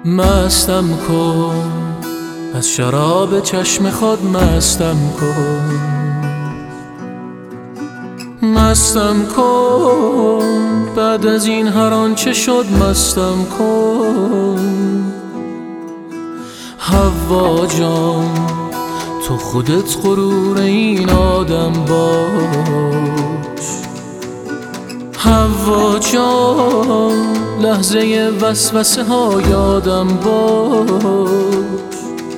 مستم کن، از شراب چشم خود مستم کن. مستم کن، بعد از این هر آنچه شد مستم کن. حوا جان، تو خودت غرور این آدم باش. حوا جان، لحظه وسوسه ها یادم باش.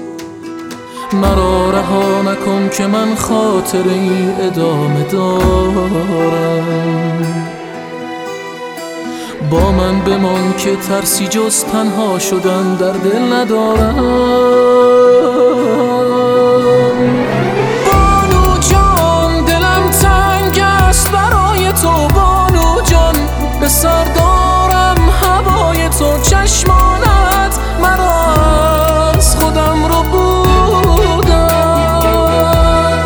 مرا رها نکن که من خاطری ادامه دارم. با من بمان که ترسی جز تنها شدن در دل ندارم. بانو جان، دلم تنگ است برای تو. بانو جان، به سر دارم هوای تو. چشمانت مرا از خودم رو بودم.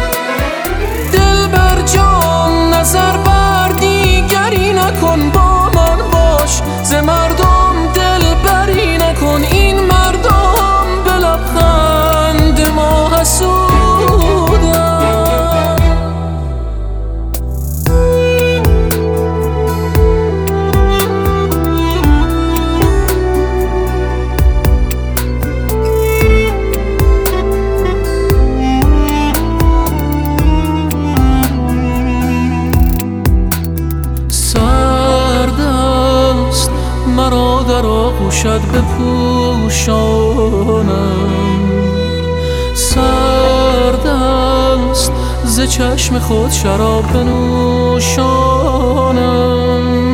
دلبر جان، نظر بر دیگری نکن. با من باش، ز مردم دلبری نکن. این مردم به لبخند ما حسودن. مرا در آغوشت بپوشانم. سرد است ز چشم خود شراب بنوشانم.